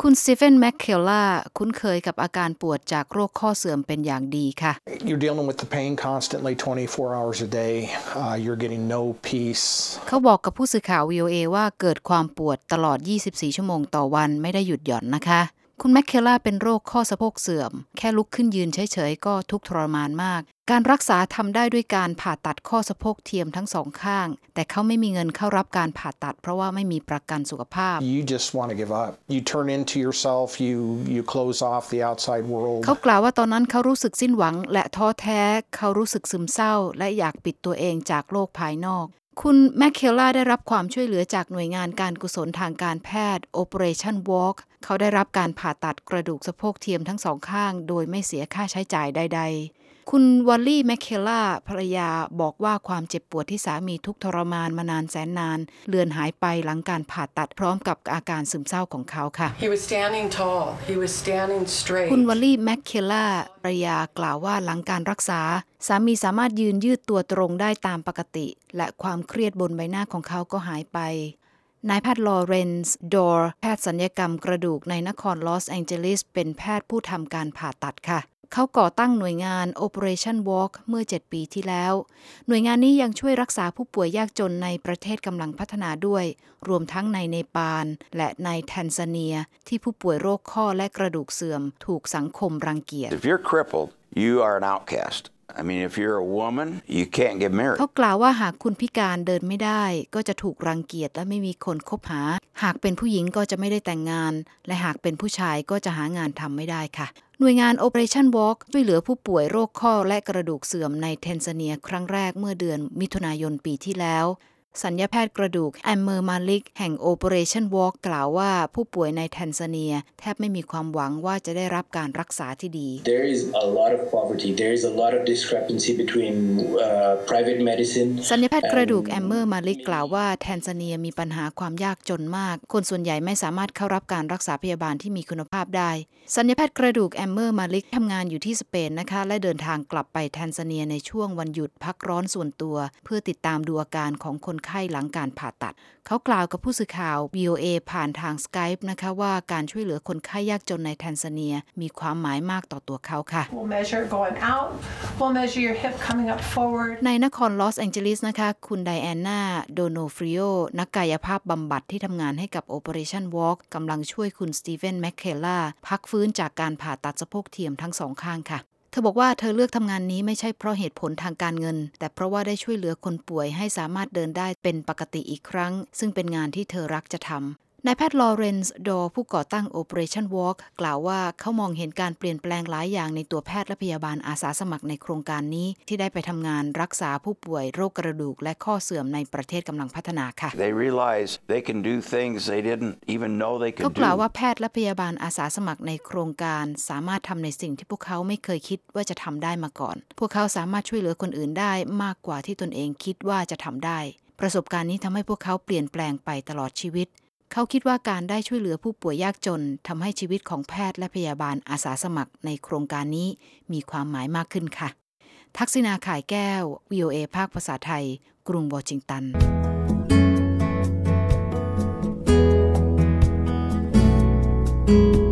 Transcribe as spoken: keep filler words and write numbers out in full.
คุณสตีเฟนแมคเคลล่าคุ้นเคยกับอาการปวดจากโรคข้อเสื่อมเป็นอย่างดีค่ะ You're dealing with the pain constantly twenty-four hours a day. Uh, you're getting no peace. เขาบอกกับผู้สื่อข่าว วี โอ เอ ว่าเกิดความปวดตลอดยี่สิบสี่ชั่วโมงต่อวันไม่ได้หยุดหย่อนนะคะคุณแมคเคลล่าเป็นโรคข้อสะโพกเสื่อมแค่ลุกขึ้นยืนเฉยๆก็ทุกข์ทรมานมากการรักษาทำได้ด้วยการผ่าตัดข้อสะโพกเทียมทั้งสองข้างแต่เขาไม่มีเงินเข้ารับการผ่าตัดเพราะว่าไม่มีประกันสุขภาพ You just want to give up. You turn into yourself. You you close off the outside world. เขากล่าวว่าตอนนั้นเขารู้สึกสิ้นหวังและท้อแท้เขารู้สึกซึมเศร้าและอยากปิดตัวเองจากโลกภายนอกคุณแมคเคลล่าได้รับความช่วยเหลือจากหน่วยงานการกุศลทางการแพทย์ Operation Walk เขาได้รับการผ่าตัดกระดูกสะโพกเทียมทั้งสองข้างโดยไม่เสียค่าใช้จ่ายใดๆคุณวอลลี่แมคเคลล่าภรรยาบอกว่าความเจ็บปวดที่สามีทุกข์ทรมานมานานแสนนานเลือนหายไปหลังการผ่าตัดพร้อมกับอาการซึมเศร้าของเขาค่ะ He was standing tall. He was standing straight. คุณวอลลี่แมคเคลล่าภรรยากล่าวว่าหลังการรักษาสามีสามารถยืนยืดตัวตรงได้ตามปกติและความเครียดบนใบหน้าของเขาก็หายไปนายแพทย์ลอเรนซ์ ดอร์แพทย์ศัลยกรรมกระดูกในนครลอสแองเจลิสเป็นแพทย์ผู้ทำการผ่าตัดค่ะเขาก่อตั้งหน่วยงาน Operation Walk เมื่อเจ็ดปีที่แล้วหน่วยงานนี้ยังช่วยรักษาผู้ป่วยยากจนในประเทศกำลังพัฒนาด้วยรวมทั้งในเนปาลและในแทนซาเนียที่ผู้ป่วยโรคข้อและกระดูกเสื่อมถูกสังคมรังเกียจ If you're crippled, you are an outcast.I mean, if you're a woman, you can't get married. เขากล่าวว่าหากคุณพิการเดินไม่ได้ก็จะถูกรังเกียจและไม่มีคนคบหาหากเป็นผู้หญิงก็จะไม่ได้แต่งงานและหากเป็นผู้ชายก็จะหางานทำไม่ได้ค่ะหน่วยงาน Operation Walk ช่วยเหลือผู้ป่วยโรคข้อและกระดูกเสื่อมในแทนซาเนียครั้งแรกเมื่อเดือนมิถุนายนปีที่แล้วศัลยแพทย์กระดูกแอมเมอร์มาลิกแห่ง Operation Walk กล่าวว่าผู้ป่วยในแทนซาเนียแทบไม่มีความหวังว่าจะได้รับการรักษาที่ดี There is a lot of poverty. There is a lot of discrepancy between uh, private medicine. ศัลยแพทย์กระดูกแอมเมอร์มาลิกกล่าวว่าแทนซาเนียมีปัญหาความยากจนมากคนส่วนใหญ่ไม่สามารถเข้ารับการรักษาพยาบาลที่มีคุณภาพได้ศัลยแพทย์กระดูกแอมเมอร์มาลิกทำงานอยู่ที่สเปนนะคะและเดินทางกลับไปแทนซาเนียในช่วงวันหยุดพักร้อนส่วนตัวเพื่อติดตามดูอาการของคนไข้หลังการผ่าตัดเขากล่าวกับผู้สื่อข่าว วี โอ เอ ผ่านทาง Skype นะคะว่าการช่วยเหลือคนไข้ยากจนในแทนซาเนียมีความหมายมากต่อตัวเขาค่ะ We'll measure going out. We'll measure your hip coming up forward. ในนครลอสแองเจลิสนะคะคุณไดแอนนาโดโนฟริโอนักกายภาพบำบัดที่ทำงานให้กับ Operation Walk กำลังช่วยคุณสตีเฟนแมคเคลล่าพักฟื้นจากการผ่าตัดสะโพกเทียมทั้งสองข้างค่ะเธอบอกว่าเธอเลือกทำงานนี้ไม่ใช่เพราะเหตุผลทางการเงินแต่เพราะว่าได้ช่วยเหลือคนป่วยให้สามารถเดินได้เป็นปกติอีกครั้งซึ่งเป็นงานที่เธอรักจะทำนายแพทย์ลอเรนซ์ ดอร์ผู้ก่อตั้ง Operation Walk กล่าวว่าเขามองเห็นการเปลี่ยนแปลงหลายอย่างในตัวแพทย์และพยาบาลอาสาสมัครในโครงการนี้ที่ได้ไปทำงานรักษาผู้ป่วยโรคกระดูกและข้อเสื่อมในประเทศกำลังพัฒนาค่ะ They realize they can do things they didn't even know they could do. เขากล่าวว่าแพทย์และพยาบาลอาสาสมัครในโครงการสามารถทำในสิ่งที่พวกเขาไม่เคยคิดว่าจะทำได้มาก่อนพวกเขาสามารถช่วยเหลือคนอื่นได้มากกว่าที่ตนเองคิดว่าจะทำได้ประสบการณ์นี้ทำให้พวกเขาเปลี่ยนแปลงไปตลอดชีวิตเขาคิดว่าการได้ช่วยเหลือผู้ป่วยยากจนทำให้ชีวิตของแพทย์และพยาบาลอาสาสมัครในโครงการนี้มีความหมายมากขึ้นค่ะทักษิณาข่ายแก้ว วี โอ เอ ภาคภาษาไทยกรุงวอชิงตัน